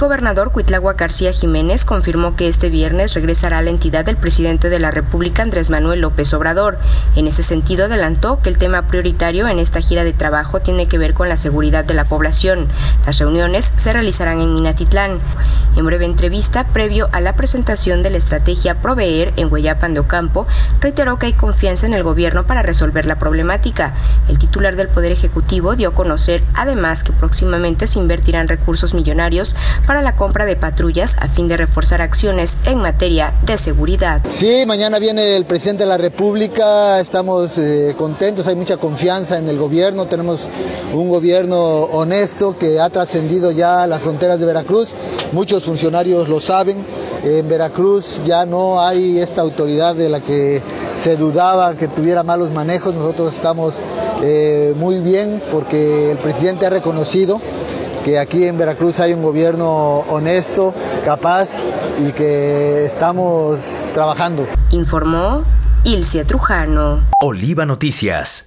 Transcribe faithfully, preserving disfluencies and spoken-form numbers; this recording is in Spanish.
gobernador Cuitláhuac García Jiménez confirmó que este viernes regresará a la entidad del presidente de la República, Andrés Manuel López Obrador. En ese sentido, adelantó que el tema prioritario en esta gira de trabajo tiene que ver con la seguridad de la población. Las reuniones se realizarán en Minatitlán. En breve entrevista, previo a la presentación de la estrategia Proveer en Hueyapan de Ocampo, reiteró que hay confianza en el gobierno para resolver la problemática. El titular del Poder Ejecutivo dio a conocer, además, que próximamente se invertirán recursos millonarios para la compra de patrullas a fin de reforzar acciones en materia de seguridad. Sí, mañana viene el presidente de la República, estamos eh, contentos, hay mucha confianza en el gobierno, tenemos un gobierno honesto que ha trascendido ya las fronteras de Veracruz, muchos funcionarios lo saben, en Veracruz ya no hay esta autoridad de la que se dudaba que tuviera malos manejos, nosotros estamos eh, muy bien porque el presidente ha reconocido que aquí en Veracruz hay un gobierno honesto, capaz y que estamos trabajando. Informó Ilcia Trujano. Oliva Noticias.